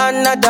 another.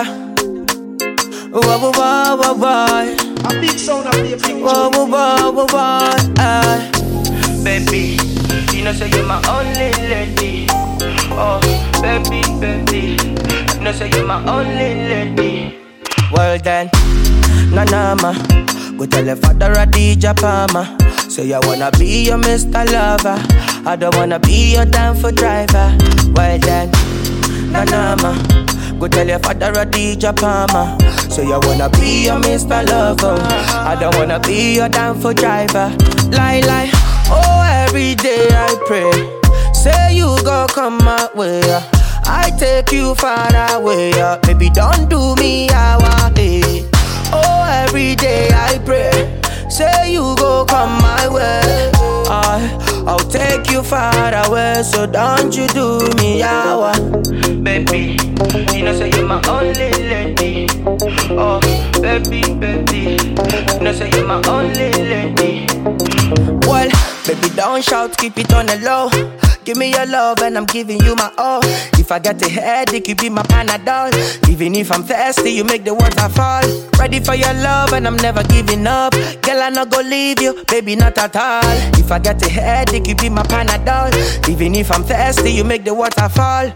Whoa, whoa, whoa, whoa, whoa. A big sound of the big Whoa, whoa, whoa, whoa, whoa. Baby, you know say you're my only lady. Oh, baby, baby, you know say you're my only lady. Well then, Nanama, go tell your father a DJ Palmer. Say I wanna be your Mr. Lover. I don't wanna be your damn for driver. Well then, Nanama, go tell your father a DJ Palmer. Say I wanna be your Mr. Lover. I don't wanna be your damn for driver. Lie, lie, oh every day I pray. Say you go come my way. I take you far away. Baby don't do me how I hate. Oh every day I pray. Say you go come my way. I'll take you far away. So don't you do me how Baby, you know say you're my only lady. Oh, baby, baby, you know say you're my only lady. Well, baby don't shout, keep it on the low. Give me your love and I'm giving you my all. If I get a headache, you be my Panadol. Even if I'm thirsty, you make the water fall. Ready for your love and I'm never giving up. Girl, I'm not gonna leave you, baby, not at all. If I get a headache, you be my Panadol. Even if I'm thirsty, you make the water fall.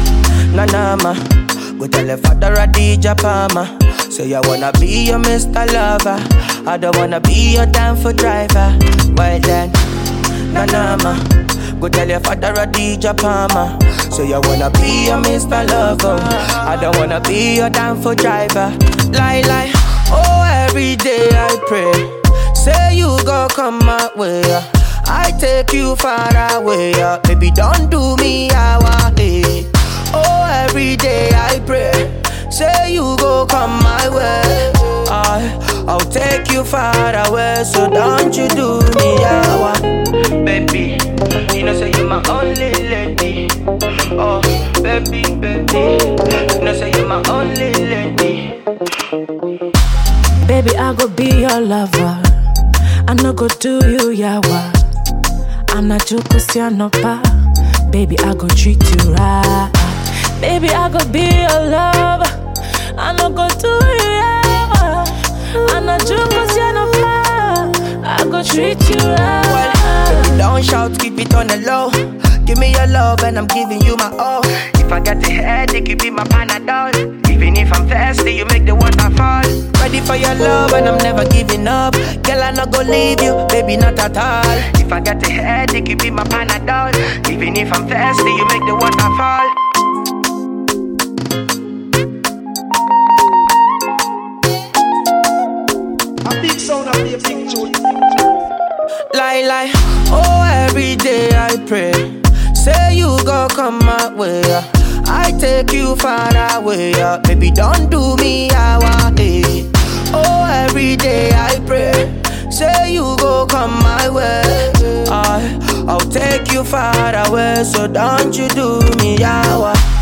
Nanama, go tell your father a DJ Palmer. Say I wanna be your Mr. Lover. I don't wanna be your damn for driver. Well then, Nanama, go tell your father a DJ Palmer. Say I wanna be your Mr. Lover. I don't wanna be your damn for driver. Lie, lie, oh every day I pray. Say you go come my way. I take you far away. Baby don't do me how I hate. Oh every day I pray. Say you go come my way. I'll take you far away. So don't you do me how Baby, you know say you're my only lady. Oh, baby, baby, you know say you're my only lady. Baby, I go be your lover. I no go do you yawa. I'm not your Cristiano pa. Baby, I go treat you right. Baby, I go be your lover. I no go do you yawa. I'm not your Cristiano pa. I go treat you right. Well, baby, don't shout, keep it on the low. Give me your love and I'm giving you my all. If I get a headache, you be my Panadol. Even if I'm thirsty, you make the water fall. Ready for your love and I'm never giving up. Girl, I'm not gonna leave you, baby, not at all. If I get a headache, you be my Panadol. Even if I'm thirsty, you make the water fall. A big sound of the big tune. Lie, lie, oh every day I pray. Say you go come my way. I take you far away. Baby don't do me how I hate. Oh every day I pray. Say you go come my way. I'll take you far away. So don't you do me how